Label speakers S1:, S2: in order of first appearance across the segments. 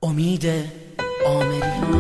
S1: امید آمری.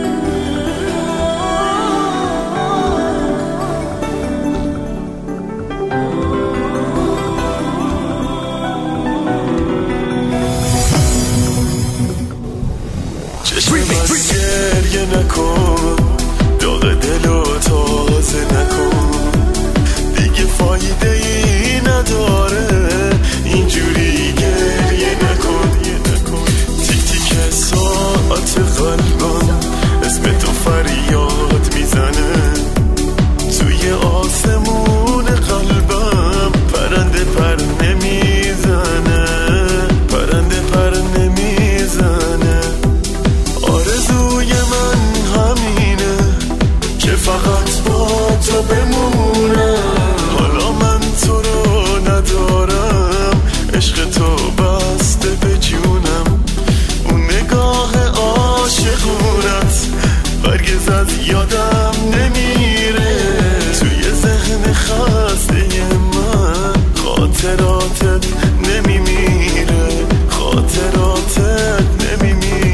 S2: چشم من گریه نکن، داغ دلو تازه نکن، دیگه فایده ای نداره اینجوری گریه نکن. تیک تیک ساعت قلبم اسم تو فریاد میزنه، توی آسمون قلبم پرنده پر نمیزنه، پرنده پر نمیزنه. آرزوی من همینه که فقط با تو بمونه، حالا من تو رو ندارم، عشق تو بسته به جونم، اون نگاه عاشقونت هرگز از یادم نمیره، توی ذهن خسته من خاطراتت نمیمیره، خاطراتت نمیمیره.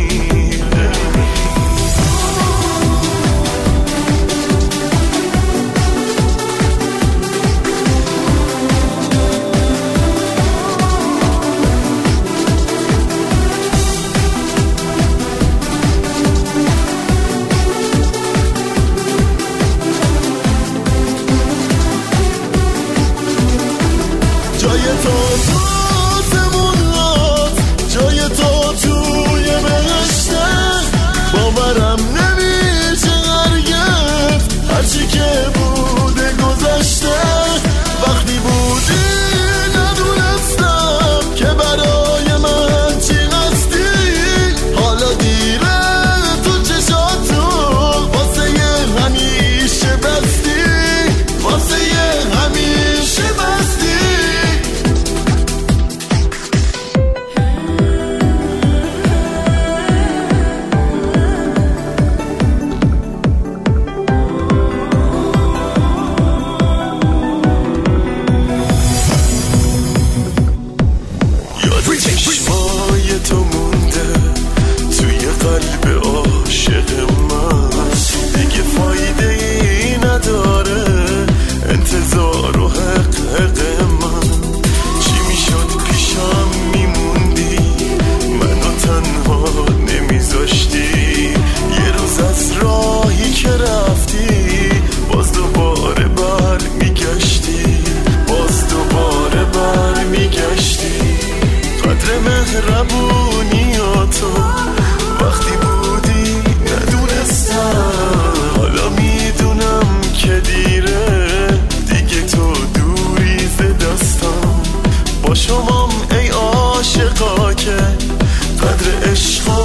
S2: جای تو تو آسمونات، جای تو توی بهشته، باورم نمیشه هرگز هرچی که بوده گذشته. وقتی بودی ندونستم که برای من چی هستی، حالا دیره تو چشاتو واسه همیشه بستی، واسه همیشه بستی. چشمای تو مونده توی قلب عاشق من، دیگه فایده ای نداره انتظار و حق من. چی میشد پیشم میموندی، منو تنها نمیذاشتی، یه روز از راهی که رفتی باز دوباره بر میگشتی، باز دوباره بر میگشتی. قدر مهربونیاتو وقتی بودی ندونستم، حالا میدونم که دیره، دیگه تو دوری ز دستم. با شمام ای عاشقا که قدر عشقا